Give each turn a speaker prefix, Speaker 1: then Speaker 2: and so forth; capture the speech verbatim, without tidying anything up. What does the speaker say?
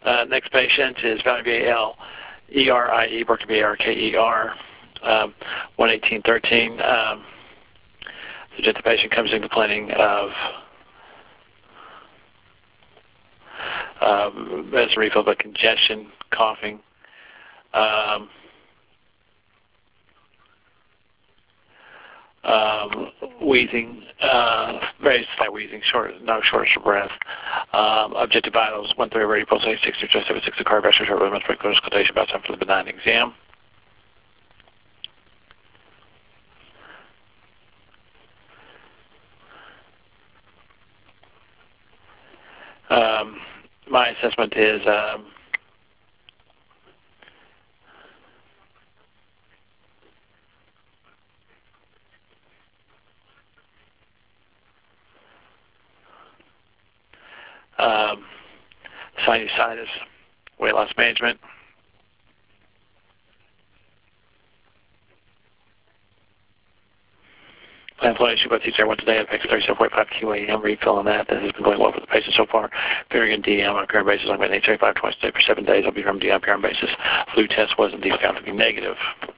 Speaker 1: Uh, next patient is Valerie B A L E R I E, Barker B A R K E R, um, one eighteen thirteen. Um, the patient comes in complaining of um, medicine refill, but congestion, coughing, um, um, wheezing, uh, very slight wheezing, short, no shortness of breath. Um, objective vitals: one thirty radial pulse, eight sixty, just seven sixty cardiovascular, short rhythm, respiratory auscultation, about time for the benign exam. Um, my assessment is um, um, sinusitis, weight loss management, plan flow issue, but T C R once a day, affects thirty-seven point five Q A M, refill on that. This has been going well for the patient so far. Very good D M on a current basis. I'm going to need thirty-five twice a day for seven days. I'll be from D M on a current basis. Flu test was indeed found to be negative.